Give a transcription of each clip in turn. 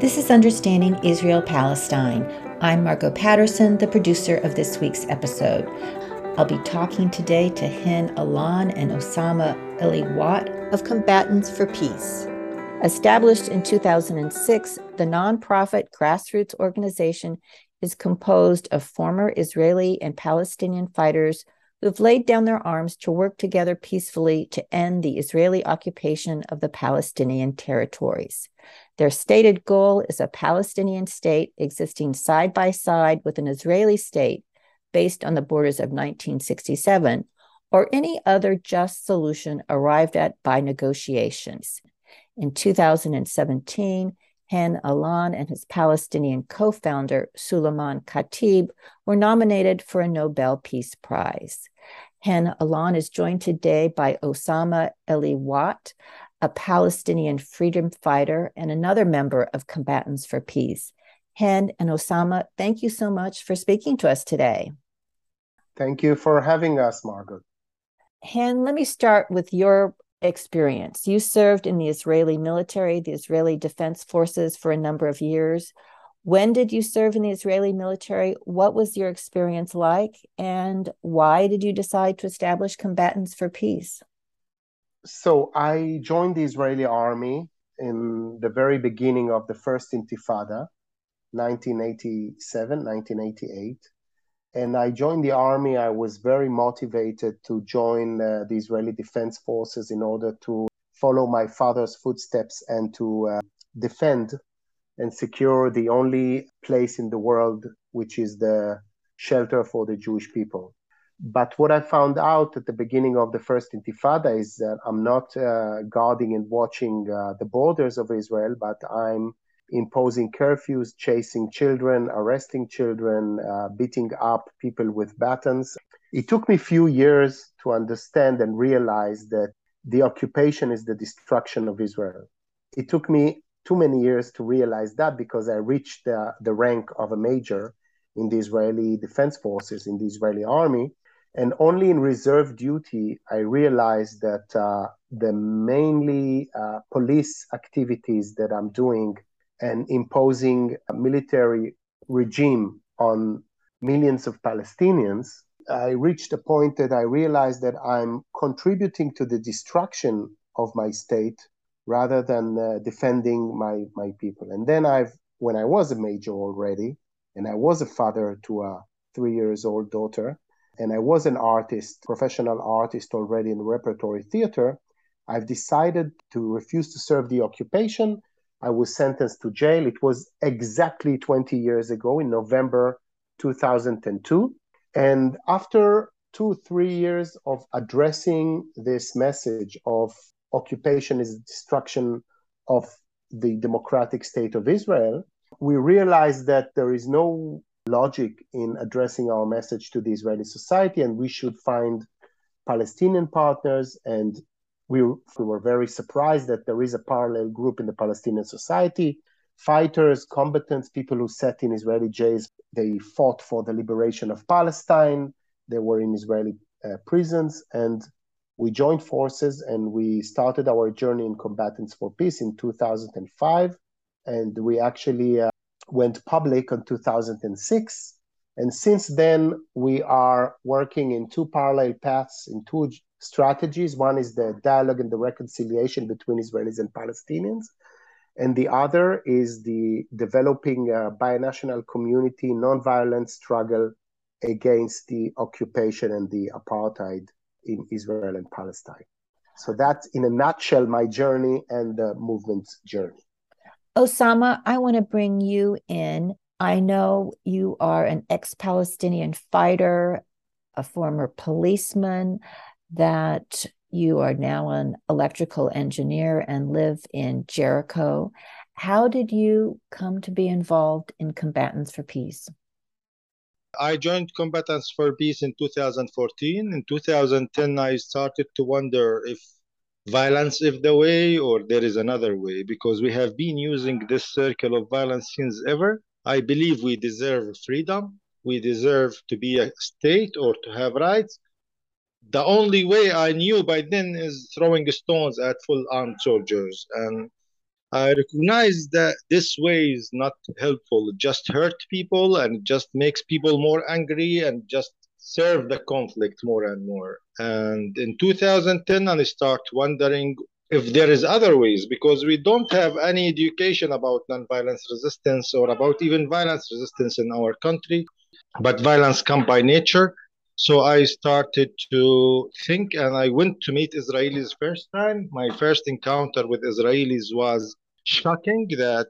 This is Understanding Israel-Palestine. I'm Margot Patterson, the producer of this week's episode. I'll be talking today to Hen Alan and Osama Eliwat of Combatants for Peace. Established in 2006, the nonprofit grassroots organization is composed of former Israeli and Palestinian fighters who have laid down their arms to work together peacefully to end the Israeli occupation of the Palestinian territories. Their stated goal is a Palestinian state existing side by side with an Israeli state based on the borders of 1967, or any other just solution arrived at by negotiations. In 2017, Hen Alan and his Palestinian co-founder, Suleiman Khatib, were nominated for a Nobel Peace Prize. Hen Alan is joined today by Osama Eliwat, a Palestinian freedom fighter and another member of Combatants for Peace. Hen and Osama, thank you so much for speaking to us today. Thank you for having us, Margaret. Hen, let me start with your experience. You served in the Israeli military, the Israeli Defense Forces, for a number of years. When did you serve in the Israeli military? What was your experience like? And why did you decide to establish Combatants for Peace? So I joined the Israeli army in the very beginning of the first Intifada, 1987, 1988. And I joined the army. I was very motivated to join the Israeli Defense Forces in order to follow my father's footsteps and to defend and secure the only place in the world which is the shelter for the Jewish people. But what I found out at the beginning of the first Intifada is that I'm not guarding and watching the borders of Israel, but I'm imposing curfews, chasing children, arresting children, beating up people with batons. It took me a few years to understand and realize that the occupation is the destruction of Israel. It took me too many years to realize that because I reached the rank of a major in the Israeli Defense Forces, in the Israeli army. And only in reserve duty, I realized that the mainly police activities that I'm doing and imposing a military regime on millions of Palestinians, I reached a point that I realized that I'm contributing to the destruction of my state rather than defending my people. And then when I was a major already, and I was a father to a 3-year-old daughter, and I was an artist, professional artist already in repertory theater, I've decided to refuse to serve the occupation. I was sentenced to jail. It was exactly 20 years ago in November 2002. And after 2-3 years of addressing this message of occupation is destruction of the democratic state of Israel, we realized that there is no logic in addressing our message to the Israeli society, and we should find Palestinian partners. And we were very surprised that there is a parallel group in the Palestinian society, fighters, combatants, people who sat in Israeli jails. They fought for the liberation of Palestine. They were in Israeli prisons, and we joined forces and we started our journey in Combatants for Peace in 2005. And we actually went public in 2006. And since then, we are working in two parallel paths, in two strategies. One is the dialogue and the reconciliation between Israelis and Palestinians. And the other is the developing binational community, nonviolent struggle against the occupation and the apartheid in Israel and Palestine. So that's, in a nutshell, my journey and the movement's journey. Osama, I want to bring you in. I know you are an ex-Palestinian fighter, a former policeman, that you are now an electrical engineer and live in Jericho. How did you come to be involved in Combatants for Peace? I joined Combatants for Peace in 2014. In 2010, I started to wonder if violence is the way or there is another way, because we have been using this circle of violence since ever. I believe we deserve freedom. We deserve to be a state or to have rights. The only way I knew by then is throwing stones at full armed soldiers. And I recognize that this way is not helpful. It just hurt people and it just makes people more angry and just serve the conflict more and more. And in 2010, I start wondering if there is other ways because we don't have any education about nonviolence resistance or about even violence resistance in our country, but violence come by nature. So I started to think and I went to meet Israelis first time. My first encounter with Israelis was shocking that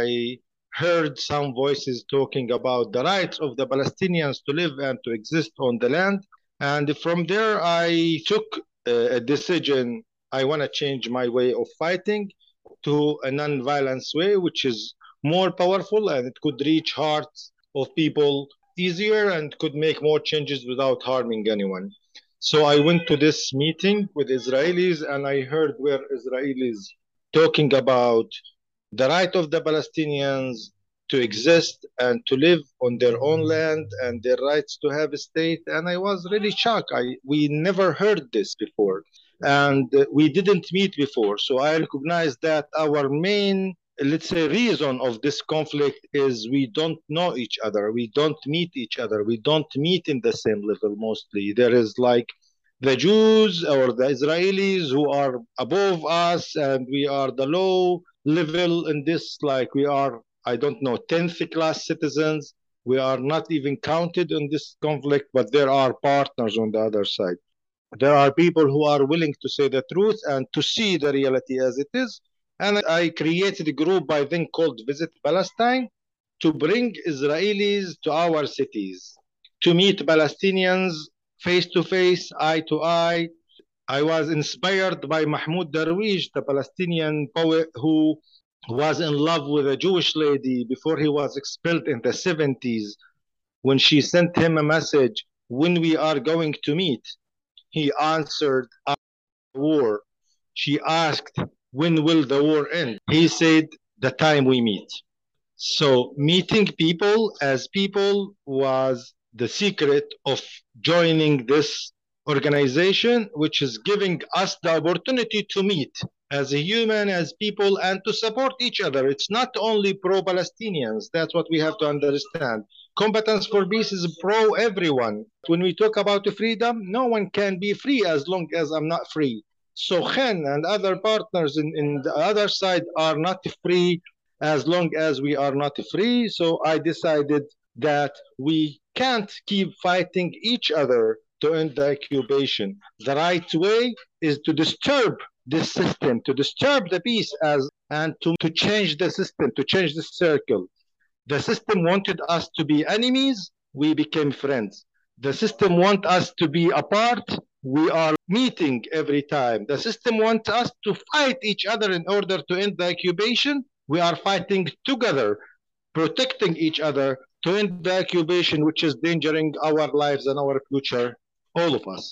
I heard some voices talking about the rights of the Palestinians to live and to exist on the land. And from there, I took a decision. I want to change my way of fighting to a non-violence way, which is more powerful and it could reach hearts of people easier and could make more changes without harming anyone. So I went to this meeting with Israelis and I heard where Israelis talking about the right of the Palestinians to exist and to live on their own land and their rights to have a state. And I was really shocked. We never heard this before. And we didn't meet before. So I recognize that our main, let's say, reason of this conflict is we don't know each other. We don't meet each other. We don't meet in the same level mostly. There is like the Jews or the Israelis who are above us, and we are the low level in this, like we are, I don't know, 10th class citizens. We are not even counted in this conflict, but there are partners on the other side. There are people who are willing to say the truth and to see the reality as it is. And I created a group by then called Visit Palestine to bring Israelis to our cities, to meet Palestinians face to face, eye to eye. I was inspired by Mahmoud Darwish, the Palestinian poet who was in love with a Jewish lady before he was expelled in the 70s. When she sent him a message, when we are going to meet, he answered, war. She asked, when will the war end? He said, the time we meet. So meeting people as people was the secret of joining this organization, which is giving us the opportunity to meet as a human, as people, and to support each other. It's not only pro-Palestinians. That's what we have to understand. Combatants for Peace is pro everyone. When we talk about freedom, no one can be free as long as I'm not free. So Khan and other partners in the other side are not free as long as we are not free. So I decided that we can't keep fighting each other to end the occupation. The right way is to disturb this system, to disturb the peace and to change the system, to change the circle. The system wanted us to be enemies, we became friends. The system wants us to be apart, we are meeting every time. The system wants us to fight each other in order to end the occupation, we are fighting together, protecting each other to end the occupation, which is endangering our lives and our future, all of us.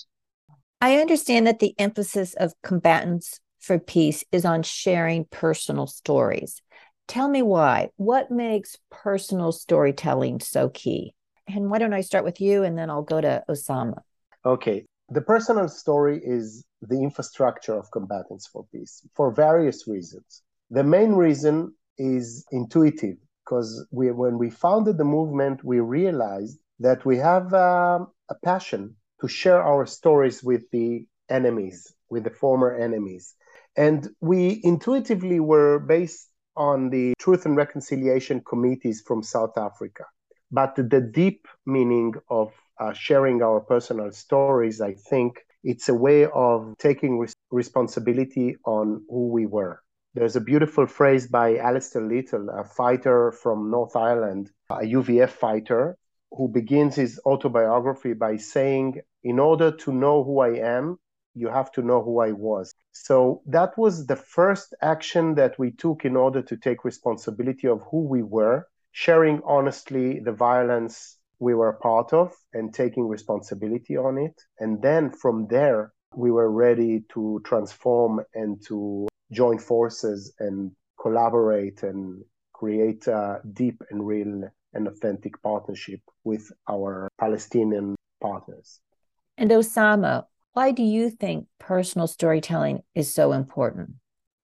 I understand that the emphasis of Combatants for Peace is on sharing personal stories. Tell me why. What makes personal storytelling so key? And why don't I start with you and then I'll go to Osama. Okay. The personal story is the infrastructure of Combatants for Peace for various reasons. The main reason is intuitive because when we founded the movement, we realized that we have a passion to share our stories with the enemies, with the former enemies. And we intuitively were based on the Truth and Reconciliation committees from South Africa. But the deep meaning of sharing our personal stories, I think it's a way of taking responsibility on who we were. There's a beautiful phrase by Alistair Little, a fighter from North Ireland, a UVF fighter, who begins his autobiography by saying, in order to know who I am, you have to know who I was. So that was the first action that we took in order to take responsibility of who we were, sharing honestly the violence we were part of and taking responsibility on it. And then from there, we were ready to transform and to join forces and collaborate and create a deep and real and authentic partnership with our Palestinian partners. And Osama, why do you think personal storytelling is so important?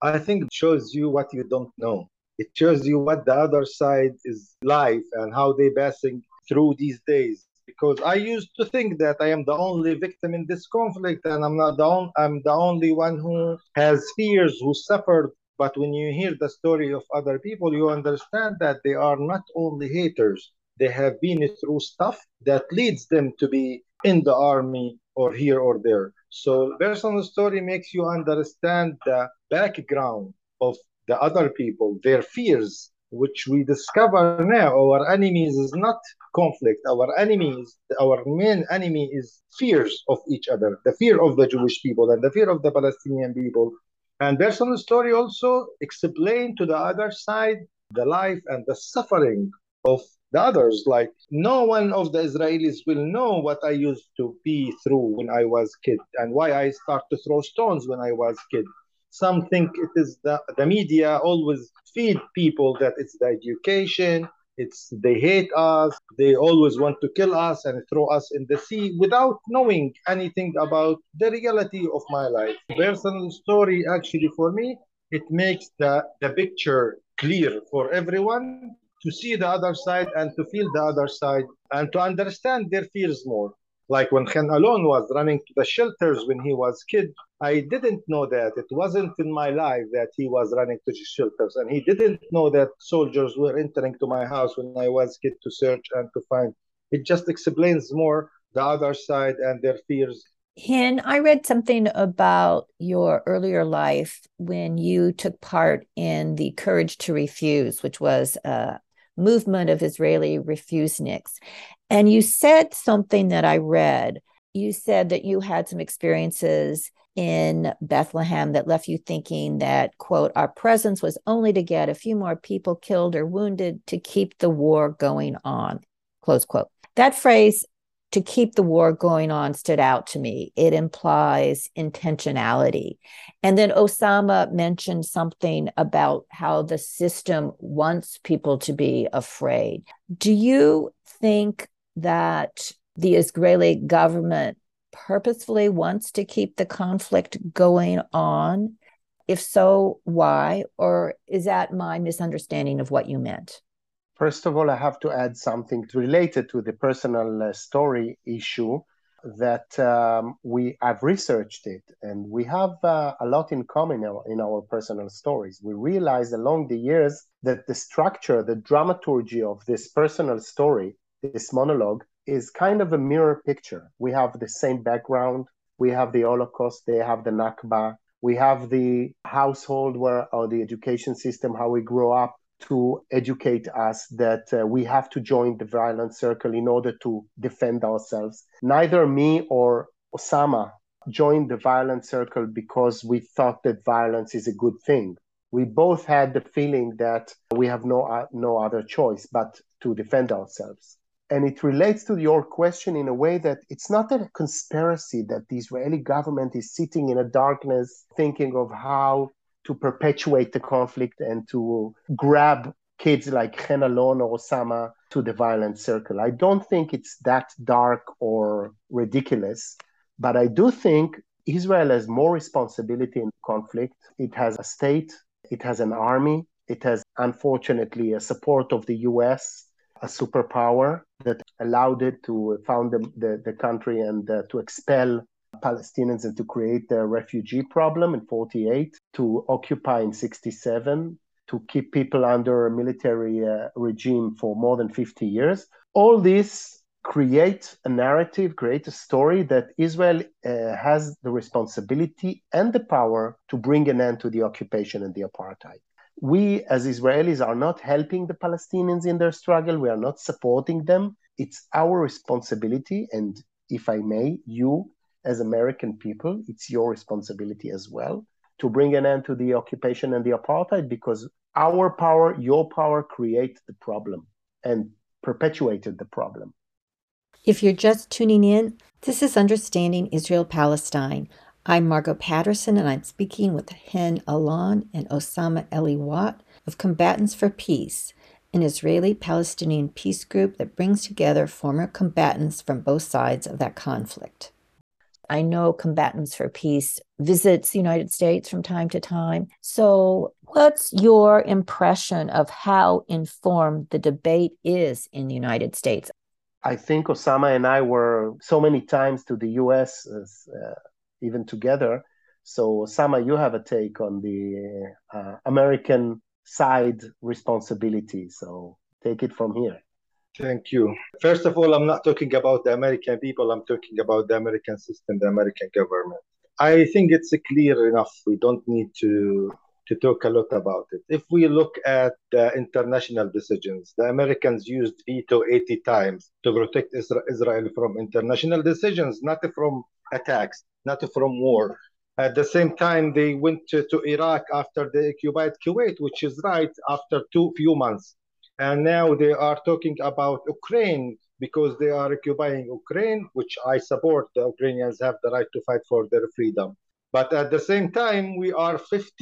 I think it shows you what you don't know. It shows you what the other side is life and how they passing through these days. Because I used to think that I am the only victim in this conflict, and I'm the only one who has fears, who suffered. But when you hear the story of other people, you understand that they are not only haters. They have been through stuff that leads them to be in the army or here or there. So personal story makes you understand the background of the other people, their fears, which we discover now. Our enemies is not conflict. Our main enemy is fears of each other, the fear of the Jewish people and the fear of the Palestinian people. And personal story also explain to the other side the life and the suffering of the others. Like no one of the Israelis will know what I used to be through when I was kid and why I start to throw stones when I was kid. Some think it is the media always feed people that it's the education, it's they hate us, they always want to kill us and throw us in the sea without knowing anything about the reality of my life. Personal story actually for me, it makes the picture clear for everyone to see the other side and to feel the other side and to understand their fears more. Like when Khan Alon was running to the shelters when he was kid, I didn't know that. It wasn't in my life that he was running to the shelters. And he didn't know that soldiers were entering to my house when I was kid to search and to find. It just explains more the other side and their fears. Hin, I read something about your earlier life when you took part in the Courage to Refuse, which was a movement of Israeli refuseniks. And you said something that I read. You said that you had some experiences in Bethlehem that left you thinking that, quote, our presence was only to get a few more people killed or wounded to keep the war going on, close quote. That phrase, to keep the war going on, stood out to me. It implies intentionality. And then Osama mentioned something about how the system wants people to be afraid. Do you think that the Israeli government purposefully wants to keep the conflict going on? If so, why? Or is that my misunderstanding of what you meant? First of all, I have to add something related to the personal story issue that I've researched it, and we have a lot in common in our personal stories. We realized along the years that the structure, the dramaturgy of this personal story, this monologue, is kind of a mirror picture. We have the same background. We have the Holocaust. They have the Nakba. We have the household or the education system, how we grow up, to educate us that we have to join the violent circle in order to defend ourselves. Neither me or Osama joined the violent circle because we thought that violence is a good thing. We both had the feeling that we have no other choice but to defend ourselves. And it relates to your question in a way that it's not a conspiracy that the Israeli government is sitting in a darkness thinking of how to perpetuate the conflict and to grab kids like Khan Alon or Osama to the violent circle. I don't think it's that dark or ridiculous, but I do think Israel has more responsibility in conflict. It has a state, it has an army, it has, unfortunately, a support of the US, a superpower that allowed it to found the country and to expel Palestinians and to create the refugee problem in 48, to occupy in 67, to keep people under a military regime for more than 50 years. All this create a narrative, create a story that Israel has the responsibility and the power to bring an end to the occupation and the apartheid. We, as Israelis, are not helping the Palestinians in their struggle. We are not supporting them. It's our responsibility. And if I may, you, as American people, it's your responsibility as well to bring an end to the occupation and the apartheid, because our power, your power, create the problem and perpetuated the problem. If you're just tuning in, this is Understanding Israel-Palestine. I'm Margot Patterson, and I'm speaking with Hin Alon and Osama Elie-Watt of Combatants for Peace, an Israeli-Palestinian peace group that brings together former combatants from both sides of that conflict. I know Combatants for Peace visits the United States from time to time. So what's your impression of how informed the debate is in the United States? I think Osama and I were so many times to the US, even together. So, Osama, you have a take on the American side responsibility. So, take it from here. Thank you. First of all, I'm not talking about the American people. I'm talking about the American system, the American government. I think it's clear enough. We don't need to talk a lot about it. If we look at the international decisions, the Americans used veto 80 times to protect Israel from international decisions, not from attacks, not from war. At the same time, they went to Iraq after they occupied Kuwait, which is right after few months. And now they are talking about Ukraine because they are occupying Ukraine, which I support. The Ukrainians have the right to fight for their freedom. But at the same time, we are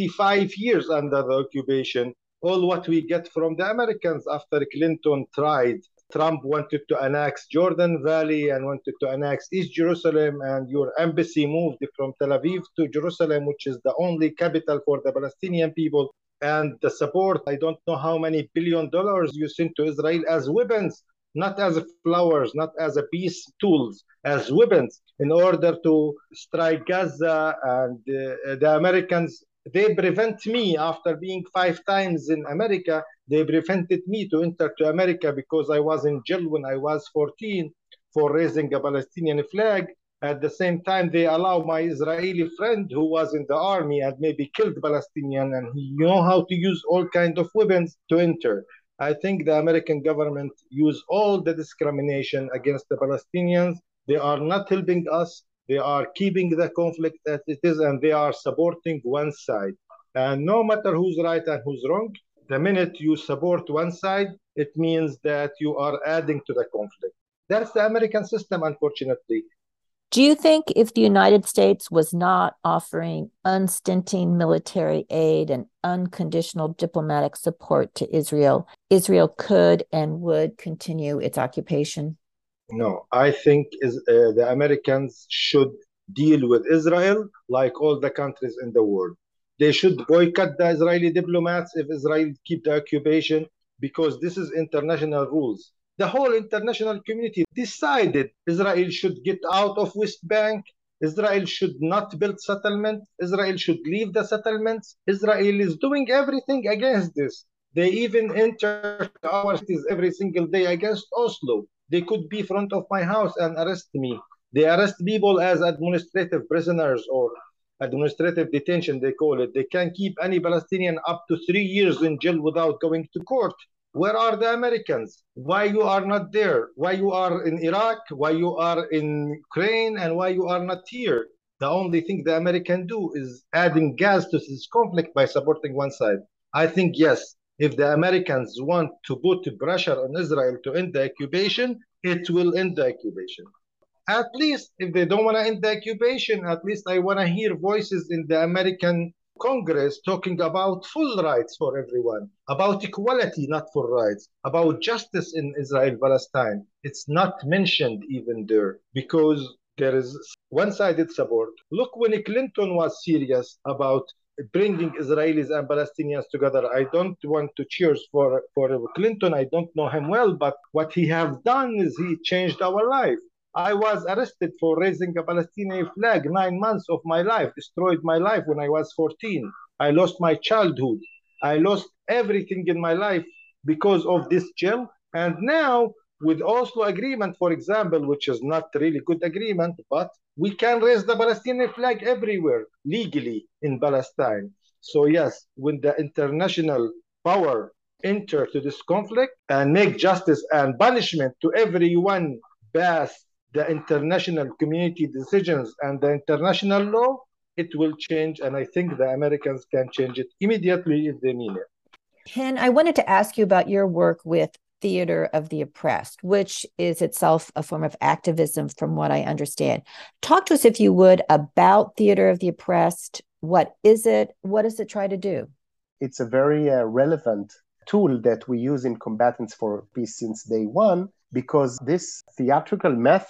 55 years under the occupation. All what we get from the Americans after Clinton tried. Trump wanted to annex Jordan Valley and wanted to annex East Jerusalem, and your embassy moved from Tel Aviv to Jerusalem, which is the only capital for the Palestinian people. And the support, I don't know how many $billion you sent to Israel as weapons, not as flowers, not as a peace tools, as weapons in order to strike Gaza. And the Americans, they prevent me after being 5 times in America. They prevented me to enter to America because I was in jail when I was 14 for raising a Palestinian flag. At the same time, they allow my Israeli friend who was in the army and maybe killed Palestinian, and he know how to use all kinds of weapons to enter. I think the American government use all the discrimination against the Palestinians. They are not helping us. They are keeping the conflict as it is, and they are supporting one side. And no matter who's right and who's wrong, the minute you support one side, it means that you are adding to the conflict. That's the American system, unfortunately. Do you think if the United States was not offering unstinting military aid and unconditional diplomatic support to Israel, Israel could and would continue its occupation? No, I think the Americans should deal with Israel like all the countries in the world. They should boycott the Israeli diplomats if Israel keep the occupation, because this is international rules. The whole international community decided Israel should get out of West Bank. Israel should not build settlement. Israel should leave the settlements. Israel is doing everything against this. They even enter our cities every single day against Oslo. They could be in front of my house and arrest me. They arrest people as administrative prisoners or administrative detention, they call it. They can keep any Palestinian up to 3 years in jail without going to court. Where are the Americans? Why you are not there? Why you are in Iraq? Why you are in Ukraine? And why you are not here? The only thing the American do is adding gas to this conflict by supporting one side. I think, yes, if the Americans want to put pressure on Israel to end the occupation, it will end the occupation. At least if they don't want to end the occupation, at least I want to hear voices in the American Congress talking about full rights for everyone, about equality, not full rights, about justice in Israel-Palestine. It's not mentioned even there because there is one-sided support. Look, when Clinton was serious about bringing Israelis and Palestinians together, I don't want to cheers for Clinton. I don't know him well, but what he have done is he changed our life. I was arrested for raising a Palestinian flag. 9 months of my life, destroyed my life when I was 14. I lost my childhood. I lost everything in my life because of this jail. And now with Oslo agreement, for example, which is not really good agreement, but we can raise the Palestinian flag everywhere legally in Palestine. So yes, when the international power enter to this conflict and make justice and punishment to everyone pass the international community decisions and the international law, it will change. And I think the Americans can change it immediately if they mean it. Hen, I wanted to ask you about your work with Theater of the Oppressed, which is itself a form of activism from what I understand. Talk to us, if you would, about Theater of the Oppressed. What is it? What does it try to do? It's a very relevant tool that we use in Combatants for Peace since day one, because this theatrical method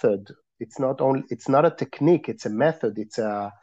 It's not a technique, it's a method, it's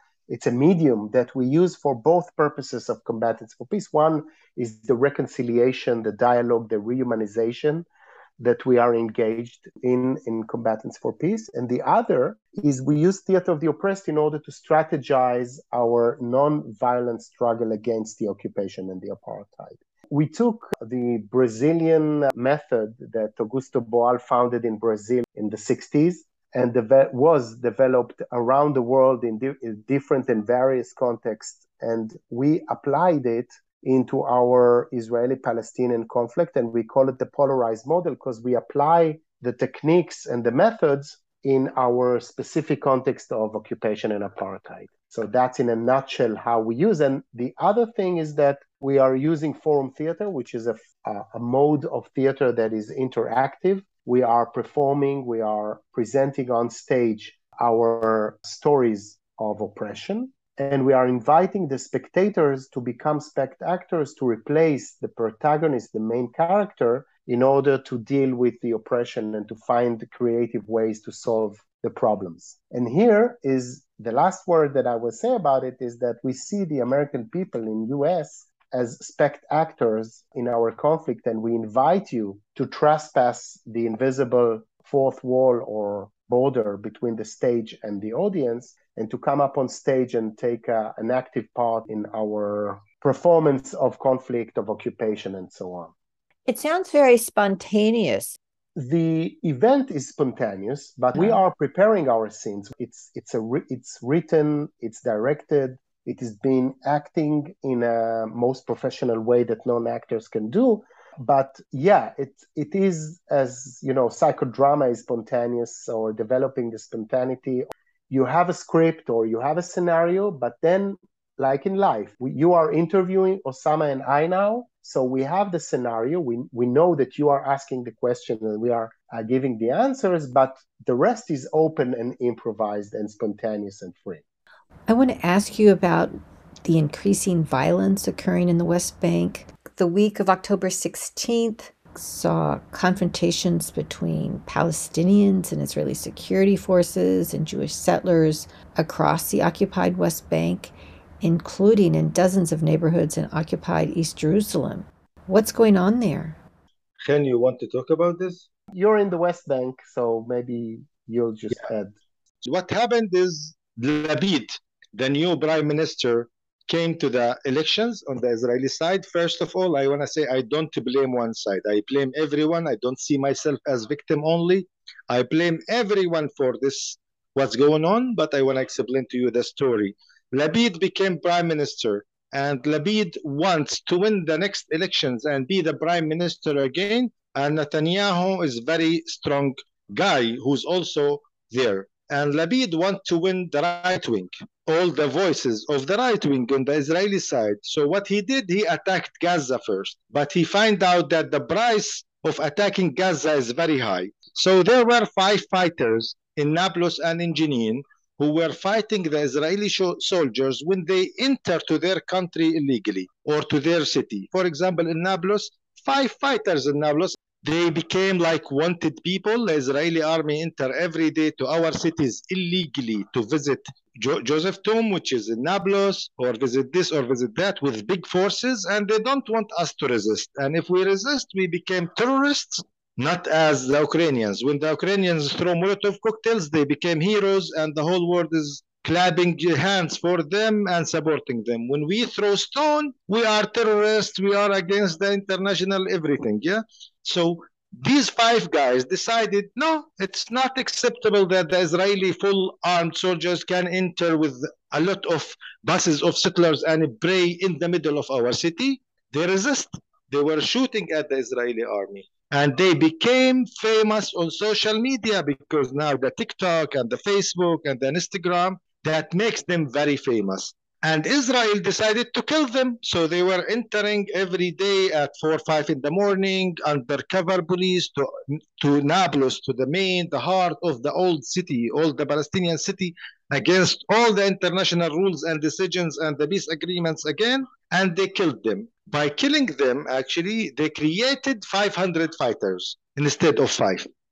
a medium that we use for both purposes of Combatants for Peace. One is the reconciliation, the dialogue, the rehumanization that we are engaged in Combatants for Peace. And the other is we use theater of the oppressed in order to strategize our non-violent struggle against the occupation and the apartheid. We took the Brazilian method that Augusto Boal founded in Brazil in the 60s and was developed around the world in different and various contexts. And we applied it into our Israeli-Palestinian conflict, and we call it the polarized model because we apply the techniques and the methods in our specific context of occupation and apartheid. So that's in a nutshell how we use. And the other thing is that we are using forum theater, which is a mode of theater that is interactive. We are performing, we are presenting on stage our stories of oppression. And we are inviting the spectators to become spectators to replace the protagonist, the main character, in order to deal with the oppression and to find creative ways to solve the problems. And here is the last word that I will say about it is that we see the American people in US as spectators in our conflict, and we invite you to trespass the invisible fourth wall or border between the stage and the audience, and to come up on stage and take an active part in our performance of conflict, of occupation, and so on. It sounds very spontaneous. The event is spontaneous, but we are preparing our scenes. It's written, it's directed, it is being acting in a most professional way that non-actors can do. But yeah, it is, as you know, psychodrama is spontaneous, or developing the spontaneity. You have a script or you have a scenario, but then, like in life, you are interviewing Osama and I now, so we have the scenario. We know that you are asking the question and we are giving the answers, but the rest is open and improvised and spontaneous and free. I want to ask you about the increasing violence occurring in the West Bank. The week of October 16th saw confrontations between Palestinians and Israeli security forces and Jewish settlers across the occupied West Bank, including in dozens of neighborhoods in occupied East Jerusalem. What's going on there? Chen, you want to talk about this? You're in the West Bank, so maybe you'll just add. What happened is Lapid, the new prime minister, came to the elections on the Israeli side. First of all, I want to say I don't blame one side. I blame everyone. I don't see myself as victim only. I blame everyone for this, what's going on, but I want to explain to you the story. Lapid became prime minister, and Lapid wants to win the next elections and be the prime minister again. And Netanyahu is a very strong guy who's also there. And Lapid wants to win the right wing, all the voices of the right wing on the Israeli side. So what he did, he attacked Gaza first, but he found out that the price of attacking Gaza is very high. So there were 5 fighters in Nablus and in Jenin who were fighting the Israeli soldiers when they enter to their country illegally or to their city. For example, in Nablus, 5 fighters in Nablus, they became like wanted people. The Israeli army enter every day to our cities illegally to visit Joseph Tomb, which is in Nablus, or visit this or visit that with big forces, and they don't want us to resist. And if we resist, we became terrorists, not as the Ukrainians. When the Ukrainians throw Molotov cocktails, they became heroes, and the whole world is clapping hands for them and supporting them. When we throw stone, we are terrorists, we are against the international everything, yeah? So these 5 guys decided, no, it's not acceptable that the Israeli full armed soldiers can enter with a lot of buses of settlers and pray in the middle of our city. They resist. They were shooting at the Israeli army. And they became famous on social media because now the TikTok and the Facebook and the Instagram, that makes them very famous. And Israel decided to kill them. So they were entering every day at 4 or 5 in the morning, undercover police to Nablus, to the the heart of the old city, all the Palestinian city, against all the international rules and decisions and the peace agreements again. And they killed them. By killing them, actually, they created 500 fighters instead of 5.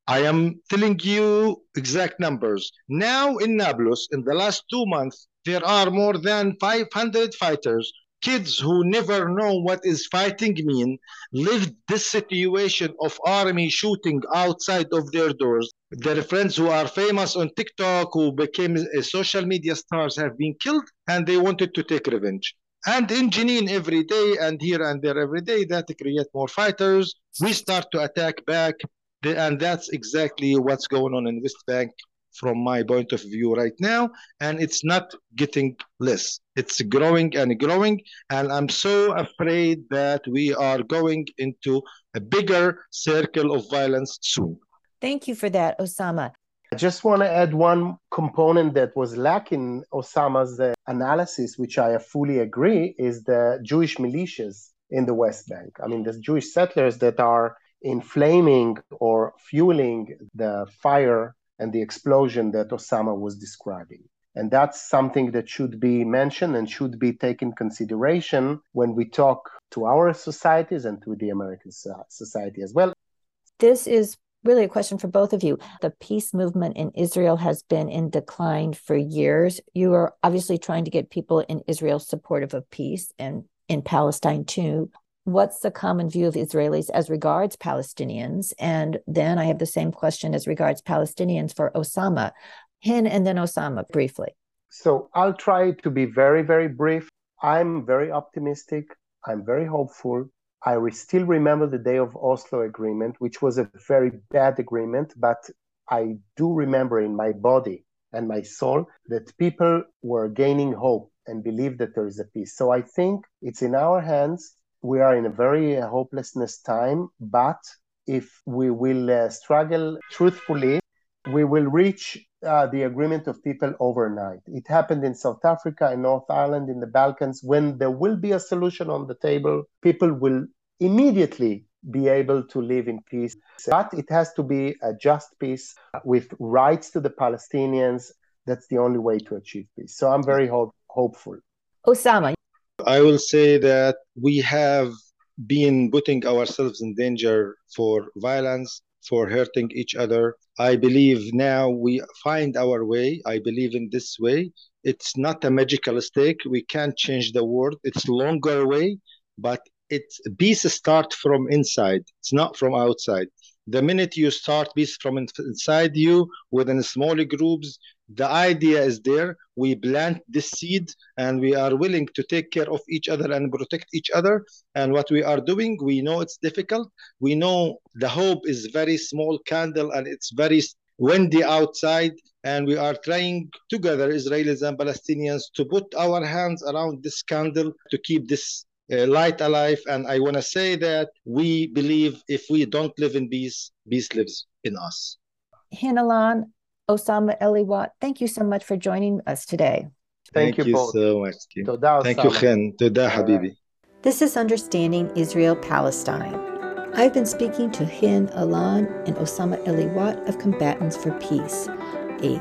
I am telling you exact numbers. Now in Nablus, in the last 2 months, there are more than 500 fighters. Kids who never know what is fighting mean lived this situation of army shooting outside of their doors. Their friends who are famous on TikTok, who became social media stars, have been killed, and they wanted to take revenge. And in Jenin every day, and here and there every day, that create more fighters. We start to attack back, and that's exactly what's going on in West Bank from my point of view right now. And it's not getting less. It's growing and growing. And I'm so afraid that we are going into a bigger circle of violence soon. Thank you for that, Osama. I just want to add one component that was lacking Osama's analysis, which I fully agree, is the Jewish militias in the West Bank. I mean, the Jewish settlers that are inflaming or fueling the fire and the explosion that Osama was describing. And that's something that should be mentioned and should be taken consideration when we talk to our societies and to the American society as well. This is really a question for both of you. The peace movement in Israel has been in decline for years. You are obviously trying to get people in Israel supportive of peace, and in Palestine too. What's the common view of Israelis as regards Palestinians? And then I have the same question as regards Palestinians for Osama. Hin and then Osama, briefly. So I'll try to be very, very brief. I'm very optimistic. I'm very hopeful. I still remember the day of Oslo Agreement, which was a very bad agreement, but I do remember in my body and my soul that people were gaining hope and believe that there is a peace. So I think it's in our hands. We are in a very hopelessness time, but if we will struggle truthfully, we will reach the agreement of people overnight. It happened in South Africa, in North Ireland, in the Balkans. When there will be a solution on the table, people will immediately be able to live in peace. But it has to be a just peace with rights to the Palestinians. That's the only way to achieve peace. So I'm very hopeful. Osama. I will say that we have been putting ourselves in danger for violence, for hurting each other. I believe now we find our way. I believe in this way. It's not a magical stick. We can't change the world. It's a longer way, but peace starts from inside. It's not from outside. The minute you start peace from inside you, within small groups, the idea is there. We plant this seed and we are willing to take care of each other and protect each other. And what we are doing, we know it's difficult. We know the hope is very small candle and it's very windy outside. And we are trying together, Israelis and Palestinians, to put our hands around this candle to keep this light alive. And I want to say that we believe if we don't live in peace, peace lives in us. Hin Alon, Osama Eliwat, thank you so much for joining us today. Thank you both. So much. Thank you, Khen. Toda, Habibi. This is Understanding Israel-Palestine. I've been speaking to Hin Alon and Osama Eliwat of Combatants for Peace, a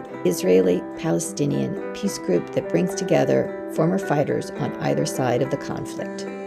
Israeli-Palestinian peace group that brings together former fighters on either side of the conflict.